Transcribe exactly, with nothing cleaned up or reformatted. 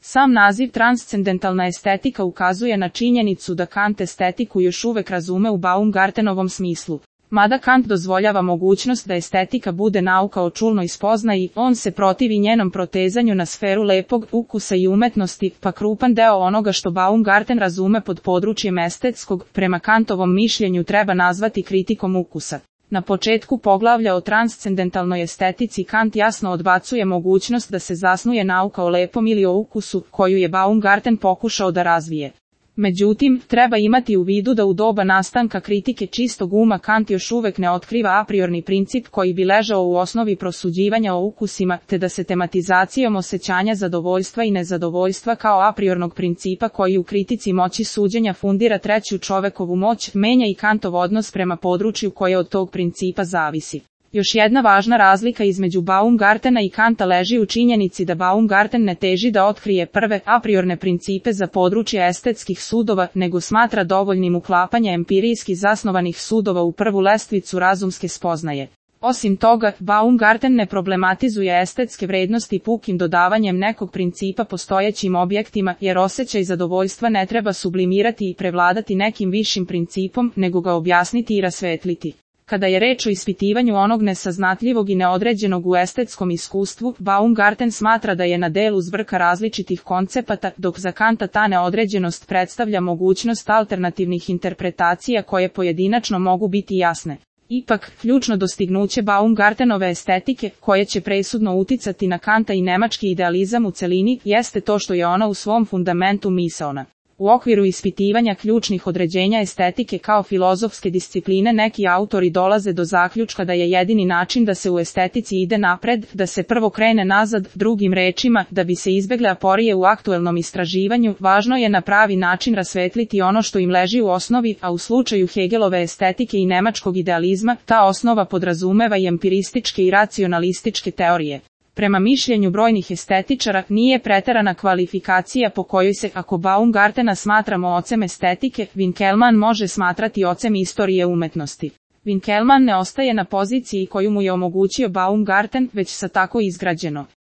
Sam naziv transcendentalna estetika ukazuje na činjenicu da Kant estetiku još uvek razume u Baumgartenovom smislu. Mada Kant dozvoljava mogućnost da estetika bude nauka o čulnoj spoznaji, on se protivi njenom protezanju na sferu lepog ukusa i umetnosti, pa krupan deo onoga što Baumgarten razume pod područjem estetskog, prema Kantovom mišljenju treba nazvati kritikom ukusa. Na početku poglavlja o transcendentalnoj estetici Kant jasno odbacuje mogućnost da se zasnuje nauka o lepom ili o ukusu, koju je Baumgarten pokušao da razvije. Međutim, treba imati u vidu da u doba nastanka kritike čistog uma Kant još uvek ne otkriva a priorni princip koji bi ležao u osnovi prosuđivanja o ukusima, te da se tematizacijom osjećanja zadovoljstva i nezadovoljstva kao a priornog principa koji u kritici moći suđenja fundira treću čovekovu moć, menja i Kantov odnos prema području koje od tog principa zavisi. Još jedna važna razlika između Baumgartena i Kanta leži u činjenici da Baumgarten ne teži da otkrije prve a priorne principe za područje estetskih sudova, nego smatra dovoljnim uklapanje empirijski zasnovanih sudova u prvu lestvicu razumske spoznaje. Osim toga, Baumgarten ne problematizuje estetske vrednosti pukim dodavanjem nekog principa postojećim objektima, jer osjećaj zadovoljstva ne treba sublimirati i prevladati nekim višim principom, nego ga objasniti i rasvetliti. Kada je reč o ispitivanju onog nesaznatljivog i neodređenog u estetskom iskustvu, Baumgarten smatra da je na delu zbrka različitih koncepata, dok za Kanta ta neodređenost predstavlja mogućnost alternativnih interpretacija koje pojedinačno mogu biti jasne. Ipak, ključno dostignuće Baumgartenove estetike, koje će presudno uticati na Kanta i nemački idealizam u celini, jeste to što je ona u svom fundamentu misaona. U okviru ispitivanja ključnih određenja estetike kao filozofske discipline neki autori dolaze do zaključka da je jedini način da se u estetici ide napred, da se prvo krene nazad, drugim rečima, da bi se izbegle aporije u aktuelnom istraživanju, važno je na pravi način rasvetliti ono što im leži u osnovi, a u slučaju Hegelove estetike i nemačkog idealizma, ta osnova podrazumeva i empirističke i racionalističke teorije. Prema mišljenju brojnih estetičara, nije preterana kvalifikacija po kojoj se, ako Baumgartena smatramo ocem estetike, Winkelmann može smatrati ocem istorije umetnosti. Winkelmann ne ostaje na poziciji koju mu je omogućio Baumgarten, već sa tako izgrađeno